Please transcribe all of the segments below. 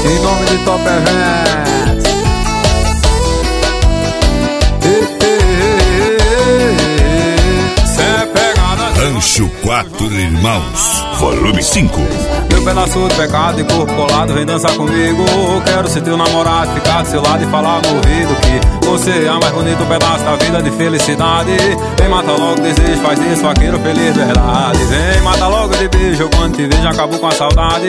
Em nome de Top Events. Cê pegada Rancho 4 Irmãos, volume 5. Meu pedaço de pecado e corpo colado, vem dançar comigo. Quero ser teu namorado, ficar do seu lado e falar no ouvido que você é o mais bonito pedaço da vida de felicidade. Vem mata logo o desejo, faz isso, vaqueiro feliz de verdade. Vem mata logo de beijo, quando te vejo acabo com a saudade.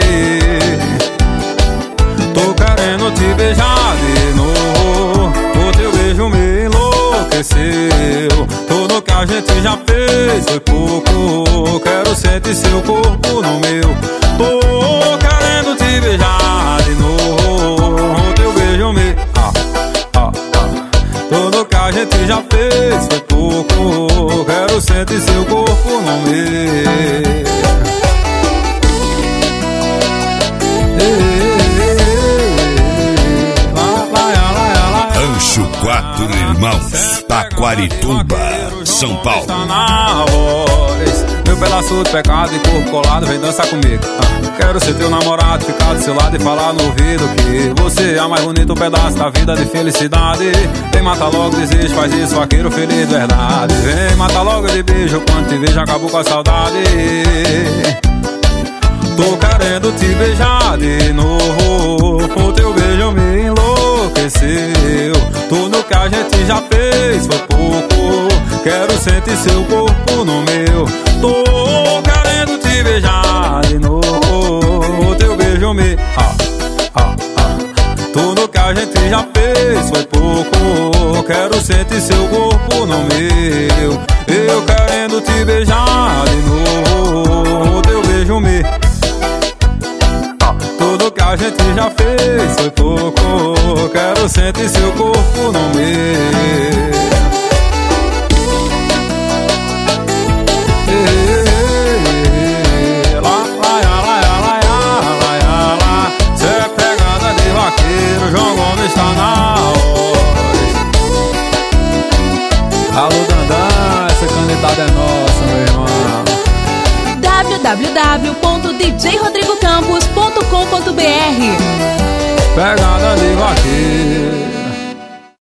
Tô querendo te beijar de novo, o teu beijo me enlouqueceu. Tudo que a gente já fez foi pouco, quero sentir seu corpo no meu. Tô querendo te beijar de novo, o teu beijo me... Tudo que a gente já fez foi pouco, quero sentir seu corpo no meu. Rancho 4 Irmãos, Taquarituba, São Paulo. Meu pedaço de pecado e corpo colado, vem dançar comigo. Quero ser teu namorado, ficar do seu lado e falar no ouvido que você é o mais bonito pedaço da vida de felicidade. Vem mata logo o desejo, faz isso, vaqueiro feliz de verdade. Vem mata logo de beijo, quando te vejo acabo com a saudade. Tô querendo te beijar de novo, o teu beijo me enlouqueceu. Tudo que a gente já fez foi pouco, quero sentir seu corpo no meu. Tô querendo te beijar de novo, o teu beijo me... Tudo que a gente já fez foi pouco, quero sentir seu corpo no meu. Eu querendo te beijar de novo, o teu beijo me... Tudo que a gente já fez foi pouco, quero sentir seu corpo no meu. Cê é pegada de vaqueiro, João Gomes está na voz. Alô Dandan, essa candidatada é nossa, meu irmão. www.djrodrigocampos.com.br Pegada de vaqueiro.